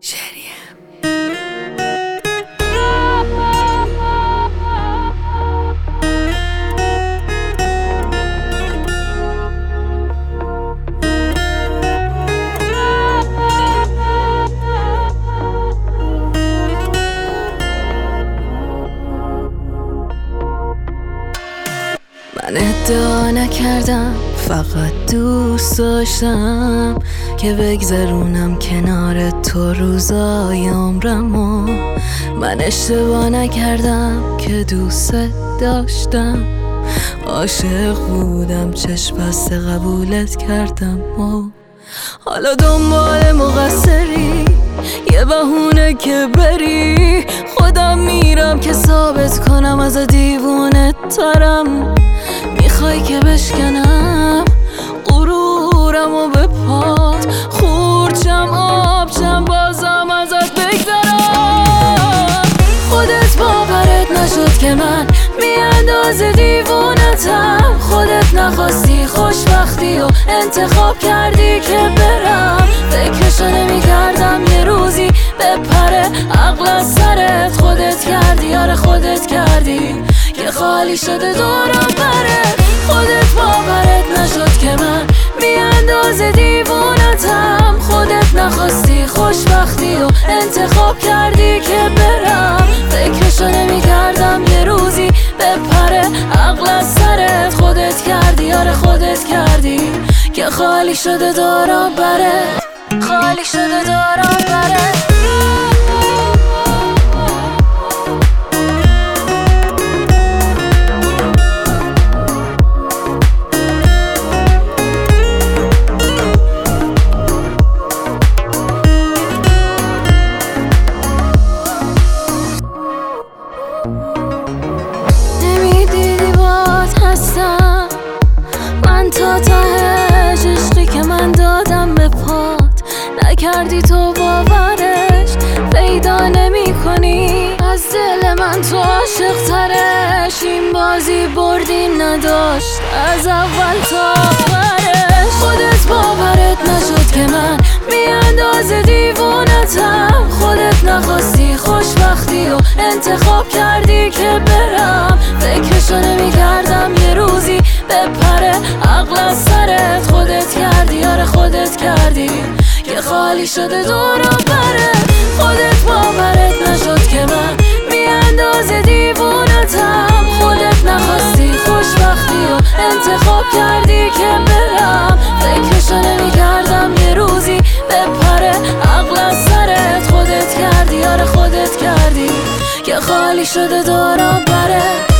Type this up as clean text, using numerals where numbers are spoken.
من ادعا نکردم، فقط دوست داشتم که بگذرونم کنار تو روزای عمرمو. من اشتباه نکردم که دوست داشتم، عاشق بودم، چشم بسته قبولت کردم و حالا دنبال مقصری، یه بهونه که بری. خودم میرم که ثابت کنم از دیوونه ترم. میخوای که بشکنم غرورم و به پات، خورچم آبچم بازم ازت بگذرم. خودت باورت نشد که من بیاندازه دیوونتم. خودت نخواستی خوشبختی و انتخاب کردی که برم. فکرشو نمی کردم یه روزی بپره عقل از سرت. خودت کردی، آره خودت کردی که خالی شده دورم بره. خودت باورت نشد که من بیاندازه دیوونتم. خودت نخواستی خوشبختی و انتخاب کردی که برم. فکرشو نمی کردم یه روزی بپره عقل از سرت. خودت کردی، آره خودت کردی که خالی شده دورم بره. خالی شده دورم بره. نمیدیدی بات هستم من تا تهش، عشقی که من دادم به پات نکردی تو باورش. پیدا نمی کنی از دل من تو عاشق ترش. این بازی بردی نداشت از اول تا آخرش. خودت باورت نشد که من بیاندازه دیوونتم. خودت نخواستی خوشبختی و انتخاب کردی که برم. فکرشو نمی کردم یه روزی بپره عقل از سرت. خودت کردی، آره خودت کردی که خالی شده دورم بره. خودت باورت نشد که من بیاندازه دیوونتم. خودت نخواستی خوشبختی و انتخاب کردی که برم. فکرشو نمی کردم یه روزی بپره عقل از سرت. خودت کردی، آره خودت کردی که خالی شده دورم بره.